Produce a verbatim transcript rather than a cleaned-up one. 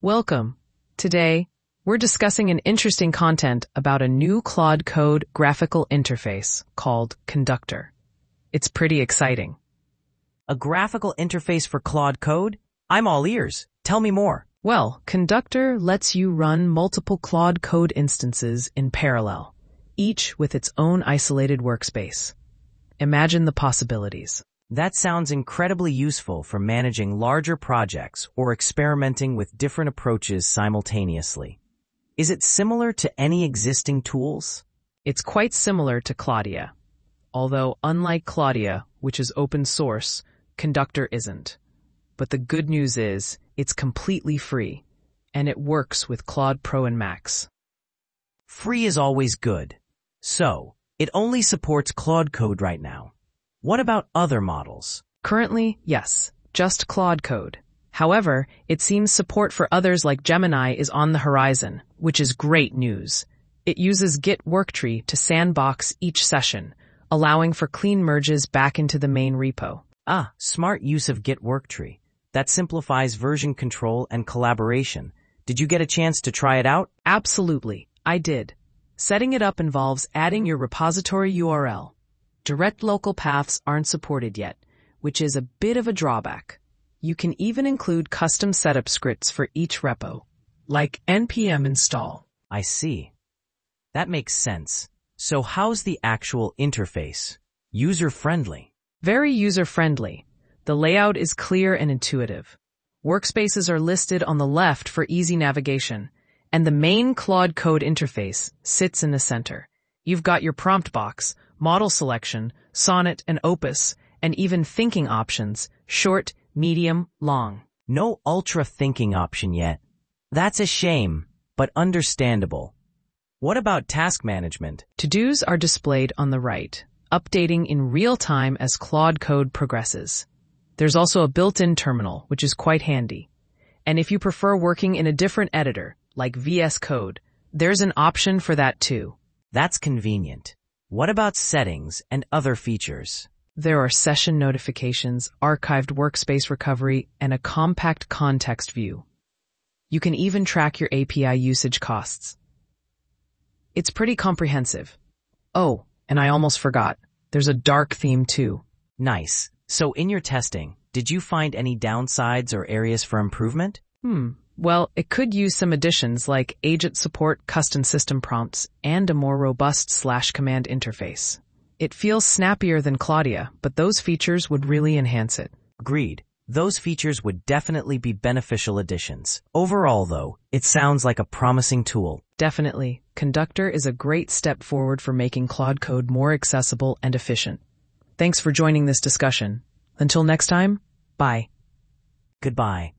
Welcome. Today, we're discussing an interesting content about a new Claude Code graphical interface called Conductor. It's pretty exciting. A graphical interface for Claude Code? I'm all ears. Tell me more. Well, Conductor lets you run multiple Claude Code instances in parallel, each with its own isolated workspace. Imagine the possibilities. That sounds incredibly useful for managing larger projects or experimenting with different approaches simultaneously. Is it similar to any existing tools? It's quite similar to Claudia, although unlike Claudia, which is open source, Conductor isn't. But the good news is, it's completely free, and it works with Claude Pro and Max. Free is always good. So, it only supports Claude Code right now. What about other models? Currently, yes, just Claude Code. However, it seems support for others like Gemini is on the horizon, which is great news. It uses Git Worktree to sandbox each session, allowing for clean merges back into the main repo. Ah, smart use of Git Worktree. That simplifies version control and collaboration. Did you get a chance to try it out? Absolutely, I did. Setting it up involves adding your repository U R L. Direct local paths aren't supported yet, which is a bit of a drawback. You can even include custom setup scripts for each repo, like npm install. I see. That makes sense. So how's the actual interface? User-friendly? Very user-friendly. The layout is clear and intuitive. Workspaces are listed on the left for easy navigation, and the main Claude Code interface sits in the center. You've got your prompt box, model selection, sonnet and opus, and even thinking options, short, medium, long. No ultra thinking option yet. That's a shame, but understandable. What about task management? To-dos are displayed on the right, updating in real time as Claude Code progresses. There's also a built-in terminal, which is quite handy. And if you prefer working in a different editor, like V S Code, there's an option for that too. That's convenient. What about settings and other features? There are session notifications, archived workspace recovery, and a compact context view. You can even track your A P I usage costs. It's pretty comprehensive. Oh, and I almost forgot. There's a dark theme too. Nice. So in your testing, did you find any downsides or areas for improvement? Hmm. Well, it could use some additions like agent support, custom system prompts, and a more robust slash command interface. It feels snappier than Claudia, but those features would really enhance it. Agreed. Those features would definitely be beneficial additions. Overall, though, it sounds like a promising tool. Definitely. Conductor is a great step forward for making Claude Code more accessible and efficient. Thanks for joining this discussion. Until next time, bye. Goodbye.